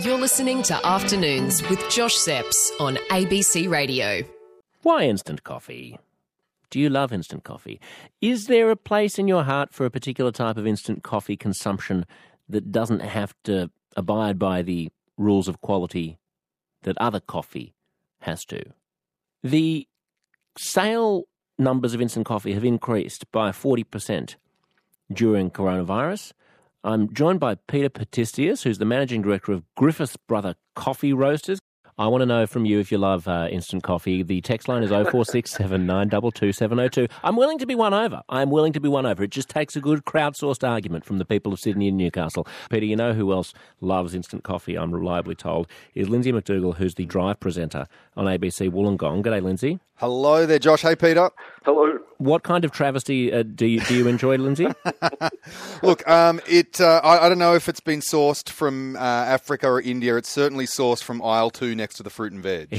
You're listening to Afternoons with Josh Zepps on ABC Radio. Why instant coffee? Do you love instant coffee? Is there a place in your heart for a particular type of instant coffee consumption that doesn't have to abide by the rules of quality that other coffee has to? The sale numbers of instant coffee have increased by 40% during coronavirus. I'm joined by Peter Petistius, who's the Managing Director of Griffiths Brother Coffee Roasters. I want to know from you if you love instant coffee. The text line is 0467 922 702. I'm willing to be won over. It just takes a good crowdsourced argument from the people of Sydney and Newcastle. Peter, you know who else loves instant coffee, I'm reliably told, is Lindsay McDougall, who's the drive presenter on ABC Wollongong. G'day, Lindsay. Hello there, Josh. Hey, Peter. Hello. What kind of travesty do you enjoy, Lindsay? Look, I don't know if it's been sourced from Africa or India. It's certainly sourced from aisle 2 next to the fruit and veg.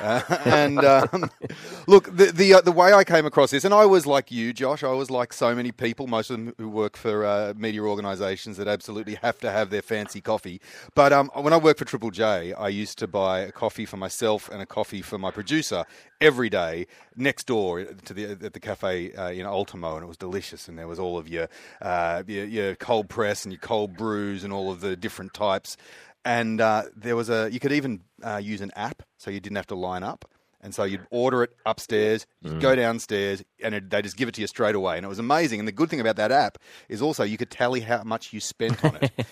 Look, the way I came across this, and I was like you, Josh, I was like so many people, most of them who work for media organisations that absolutely have to have their fancy coffee. But when I worked for Triple J, I used to buy a coffee for myself and a coffee for my producer every day next door to at the cafe in Ultimo, and it was delicious. And there was all of your cold press and your cold brews and all of the different types. And you could even use an app, so you didn't have to line up. And so you'd order it upstairs, you'd go downstairs, and they just give it to you straight away. And it was amazing. And the good thing about that app is also you could tally how much you spent on it.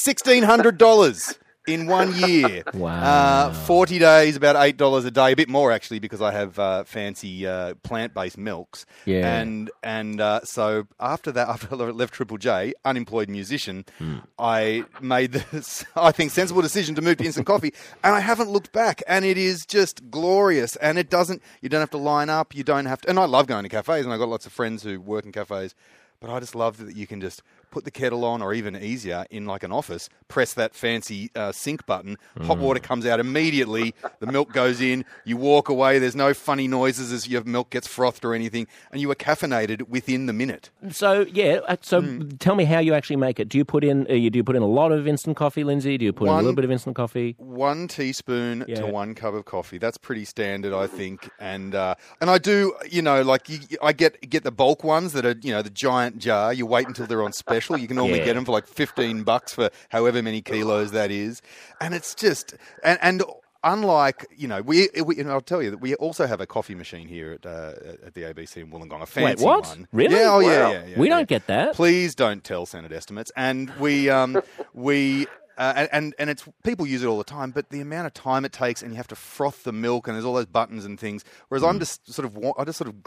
$1,600 in 1 year. Wow. 40 days, about $8 a day, a bit more actually, because I have fancy plant-based milks. Yeah. And so after that, after I left Triple J, unemployed musician, I made this, I think, sensible decision to move to instant coffee, and I haven't looked back. And it is just glorious. And you don't have to line up, you don't have to, and I love going to cafes, and I've got lots of friends who work in cafes, but I just love that you can just put the kettle on, or even easier, in like an office, press that fancy sink button, hot water comes out immediately, the milk goes in, you walk away, there's no funny noises as your milk gets frothed or anything, and you are caffeinated within the minute. So, tell me how you actually make it. Do you put in a lot of instant coffee, Lindsay? Do you put in a little bit of instant coffee? 1 teaspoon to 1 cup of coffee. That's pretty standard, I think. And I do, I get the bulk ones that are, the giant jar. You wait until they're on special. You can normally get them for like $15 for however many kilos that is. And it's just, and unlike, I'll tell you that we also have a coffee machine here at the ABC in Wollongong, a fancy Wait, what? one. Really? Yeah, Wow. yeah. We don't get that. Please don't tell Senate estimates. And and it's people use it all the time, but the amount of time it takes, and you have to froth the milk, and there's all those buttons and things. Whereas I just sort of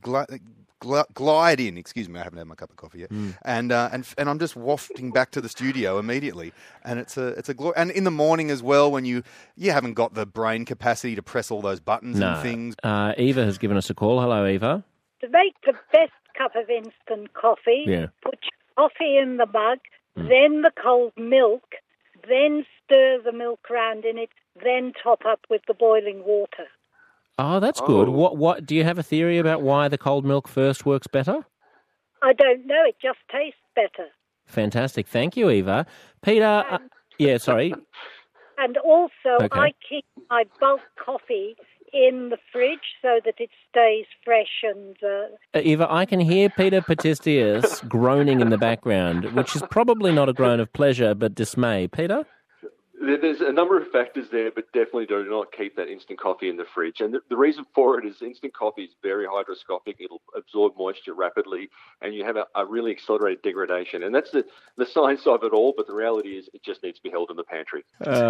glide in. Excuse me, I haven't had my cup of coffee yet, and I'm just wafting back to the studio immediately, and it's a glory. And in the morning as well, when you haven't got the brain capacity to press all those buttons and things. Eva has given us a call. Hello, Eva. To make the best cup of instant coffee, put your coffee in the mug, then the cold milk, then stir the milk round in it, then top up with the boiling water. Oh, that's good. What do you have a theory about why the cold milk first works better? I don't know. It just tastes better. Fantastic. Thank you, Eva. Peter, sorry. And also, I keep my bulk coffee in the fridge so that it stays fresh and... Eva, I can hear Peter Petistius groaning in the background, which is probably not a groan of pleasure, but dismay. Peter? There's a number of factors there, but definitely do not keep that instant coffee in the fridge. And the reason for it is instant coffee is very hygroscopic. It'll absorb moisture rapidly, and you have a really accelerated degradation. And that's the science of it all, but the reality is it just needs to be held in the pantry.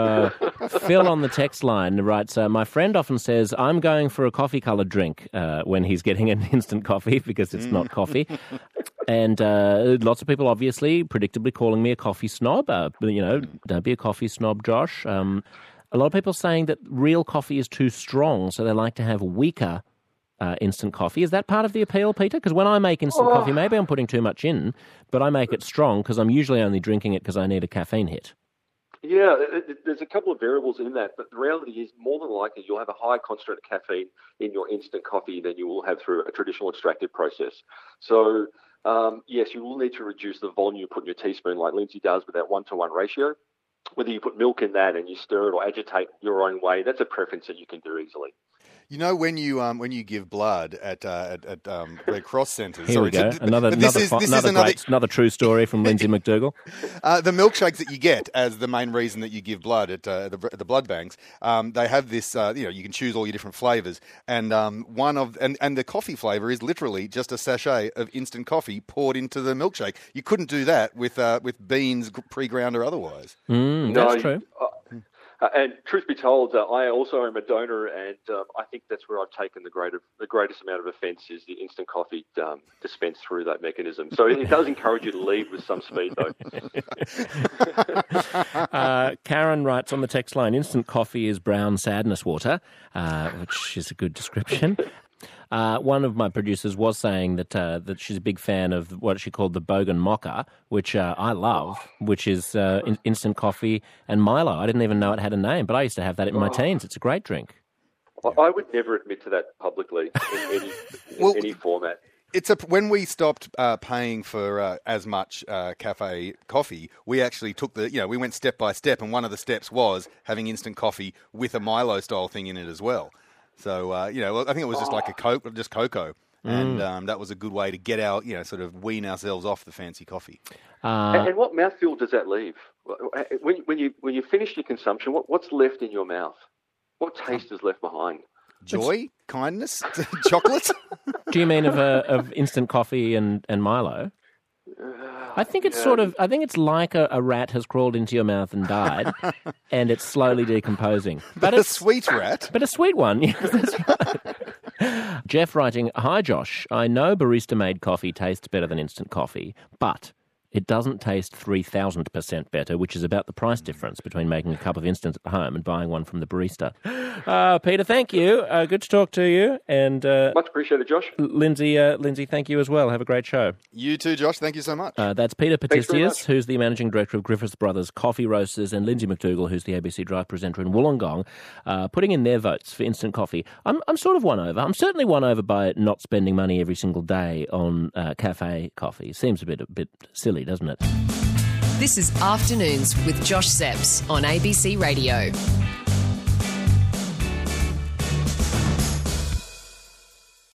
Phil on the text line writes, my friend often says, I'm going for a coffee-coloured drink when he's getting an instant coffee because it's not coffee. And lots of people obviously, predictably calling me a coffee snob. Don't be a coffee snob, Josh. A lot of people saying that real coffee is too strong, so they like to have weaker instant coffee. Is that part of the appeal, Peter? Because when I make instant coffee, maybe I'm putting too much in, but I make it strong because I'm usually only drinking it because I need a caffeine hit. Yeah, there's a couple of variables in that, but the reality is more than likely you'll have a higher concentrate of caffeine in your instant coffee than you will have through a traditional extractive process. So, yes, you will need to reduce the volume you put in your teaspoon like Lindsay does with that 1-to-1 ratio. whether you put milk in that and you stir it or agitate your own way, that's a preference that you can do easily. You know, when you give blood at Red Cross centres. Here we go. Another true story from Lindsay McDougall. The milkshakes that you get as the main reason that you give blood at the blood banks, they have this. You can choose all your different flavours, and the coffee flavour is literally just a sachet of instant coffee poured into the milkshake. You couldn't do that with beans pre-ground or otherwise. That's true. And truth be told, I also am a donor, and I think that's where I've taken the greatest amount of offence is the instant coffee dispensed through that mechanism. So it does encourage you to lead with some speed, though. Karen writes on the text line, instant coffee is brown sadness water, which is a good description. One of my producers was saying that she's a big fan of what she called the Bogan Mocha, which I love, which is instant coffee and Milo. I didn't even know it had a name, but I used to have that in my teens. It's a great drink. I would never admit to that publicly in any format. When we stopped paying for as much cafe coffee, we actually took we went step by step, and one of the steps was having instant coffee with a Milo style thing in it as well. So, I think it was just like just cocoa. And that was a good way to get our, sort of wean ourselves off the fancy coffee. And what mouthfeel does that leave? When you finish your consumption, what's left in your mouth? What taste is left behind? Joy? Kindness? Chocolate? Do you mean of instant coffee and Milo? I think it's I think it's like a rat has crawled into your mouth and died, and it's slowly decomposing. But a sweet rat? But a sweet one, yes, that's right. Jeff writing, "Hi Josh, I know barista-made coffee tastes better than instant coffee, but it doesn't taste 3,000% better, which is about the price difference between making a cup of instant at home and buying one from the barista." Peter, thank you. Good to talk to you. And much appreciated, Josh. Lindsay, thank you as well. Have a great show. You too, Josh. Thank you so much. That's Peter Petistius, who's the Managing Director of Griffith Brothers Coffee Roasters, and Lindsay McDougall, who's the ABC Drive presenter in Wollongong, putting in their votes for instant coffee. I'm sort of won over. I'm certainly won over by not spending money every single day on cafe coffee. Seems a bit silly, doesn't it? This is Afternoons with Josh Zepps on ABC Radio.